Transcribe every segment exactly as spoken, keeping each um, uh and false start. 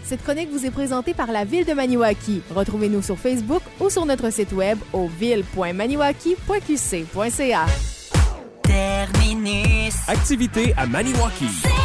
Cette chronique vous est présentée par la Ville de Maniwaki. Retrouvez-nous sur Facebook ou sur notre site web au ville point maniwaki point q c point c a. Terminus. Activité à Maniwaki.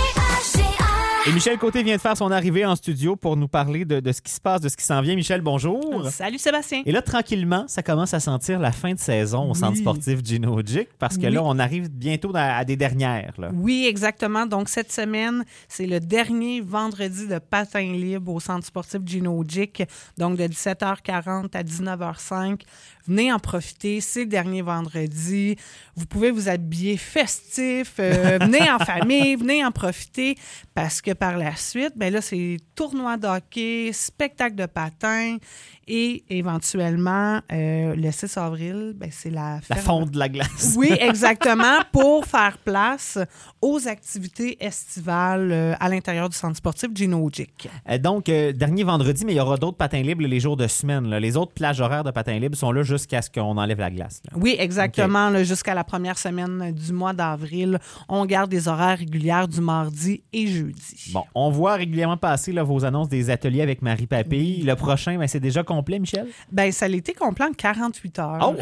Et Michel Côté vient de faire son arrivée en studio pour nous parler de, de ce qui se passe, de ce qui s'en vient. Michel, bonjour. Salut Sébastien. Et là, tranquillement, ça commence à sentir la fin de saison au oui. centre sportif Gino Gic parce que oui. là, on arrive bientôt à, à des dernières. Là. Oui, exactement. Donc, cette semaine, c'est le dernier vendredi de patin libre au centre sportif Gino Gic. Donc, de dix-sept heures quarante à dix-neuf heures cinq. Venez en profiter, c'est le dernier vendredi. Vous pouvez vous habiller festif, euh, venez en famille, venez en profiter parce que par la suite, bien là, c'est tournoi de hockey, spectacle de patin et éventuellement, euh, le six avril, bien, c'est la La ferme. fonte de la glace. Oui, exactement, pour faire place aux activités estivales euh, à l'intérieur du centre sportif Gino Gic. Euh, donc, euh, dernier vendredi, mais il y aura d'autres patins libres les jours de semaine. Là. Les autres plages horaires de patins libres sont là jusqu'à ce qu'on enlève la glace. Là. Oui, exactement. Okay. Là, jusqu'à la première semaine du mois d'avril, on garde des horaires régulières du mardi et jeudi. Bon, on voit régulièrement passer là, vos annonces des ateliers avec Marie Papille. Oui. Le prochain, ben, c'est déjà complet, Michel? Bien, ça a été complet en quarante-huit heures.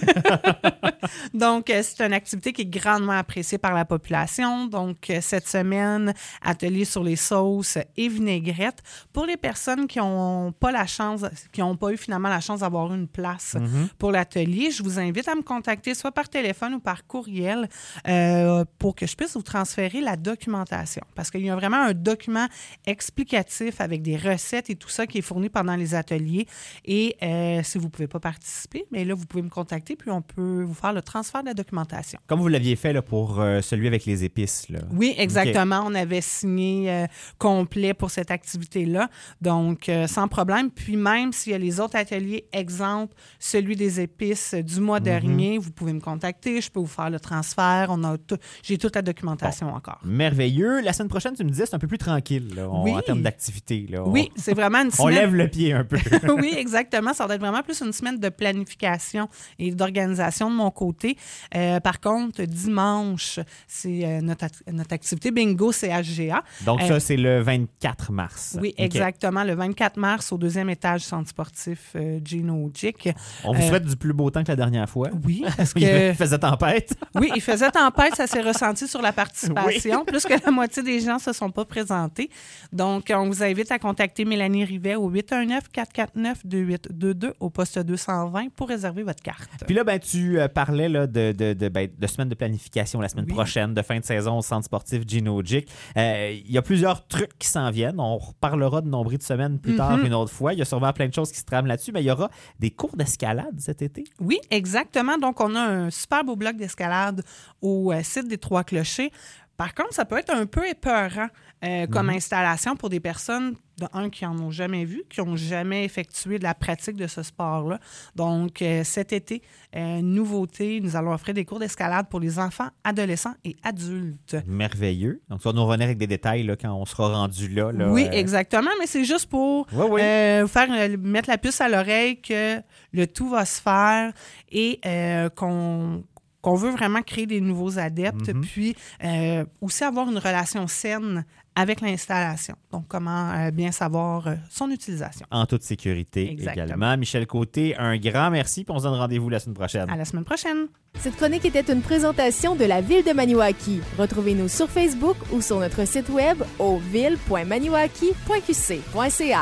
Oh! Donc, c'est une activité qui est grandement appréciée par la population. Donc, cette semaine, atelier sur les sauces et vinaigrettes. Pour les personnes qui n'ont pas la chance, qui n'ont pas eu finalement la chance d'avoir une place mm-hmm. pour l'atelier, je vous invite à me contacter soit par téléphone ou par courriel euh, pour que je puisse vous transférer la documentation. Parce qu'il y a vraiment un document explicatif avec des recettes et tout ça qui est fourni pendant les ateliers. Et euh, si vous ne pouvez pas participer, mais là, vous pouvez me contacter puis on peut vous faire le transfert de la documentation. Comme vous l'aviez fait là, pour euh, celui avec les épices. Là. Oui, exactement. Okay. On avait signé euh, complet pour cette activité-là. Donc, euh, sans problème. Puis même s'il y a les autres ateliers, exemple, celui des épices du mois mm-hmm. dernier, vous pouvez me contacter. Je peux vous faire le transfert. On a tout, j'ai toute la documentation bon. encore. Merveilleux. La semaine prochaine, tu me disais, c'est un peu plus tranquille là, on, oui. en termes d'activité. Là. Oui, c'est vraiment une semaine... On lève le pied un peu. Oui, exactement. Ça va être vraiment plus une semaine de planification et d'organisation de mon côté. Euh, par contre, dimanche, c'est euh, notre, notre activité bingo C H G A. Donc euh, ça, c'est le vingt-quatre mars. Oui, okay. exactement. Le vingt-quatre mars, au deuxième étage du centre sportif euh, Gino Gic. On vous euh, souhaite du plus beau temps que la dernière fois. Oui, parce que... Il faisait tempête. Oui, il faisait tempête. Ça s'est ressenti sur la participation. Oui. Plus que la moitié des gens ne se sont pas présentés. Donc, on vous invite à contacter Mélanie Rivet au huit un neuf, quatre quatre neuf, deux huit deux deux au poste deux cent vingt pour réserver votre carte. Puis là, ben, tu euh, parlais là, de, de, de, ben, de semaine de planification la semaine oui. prochaine, de fin de saison au centre sportif Gino Gic. Euh, il y a plusieurs trucs qui s'en viennent. On reparlera de nombreux de semaines plus mm-hmm. tard une autre fois. Il y a sûrement plein de choses qui se trament là-dessus, mais il y aura des cours d'escalade cet été. Oui, exactement. Donc, on a un super beau bloc d'escalade au euh, site des Trois Clochers. Par contre, ça peut être un peu épeurant euh, comme mmh. installation pour des personnes, de, un, qui n'en ont jamais vu, qui n'ont jamais effectué de la pratique de ce sport-là. Donc, euh, cet été, euh, nouveauté, nous allons offrir des cours d'escalade pour les enfants, adolescents et adultes. Merveilleux. Donc, tu vas nous revenir avec des détails là, quand on sera rendu là. là oui, euh... exactement, mais c'est juste pour oui, oui. Euh, faire, euh, mettre la puce à l'oreille que le tout va se faire et euh, qu'on... qu'on veut vraiment créer des nouveaux adeptes, mm-hmm. puis euh, aussi avoir une relation saine avec l'installation. Donc, comment euh, bien savoir euh, son utilisation. En toute sécurité Exactement. également. Michel Côté, un grand merci, puis on se donne rendez-vous la semaine prochaine. À la semaine prochaine. Cette chronique était une présentation de la Ville de Maniwaki. Retrouvez-nous sur Facebook ou sur notre site web au ville point maniwaki point q c point c a.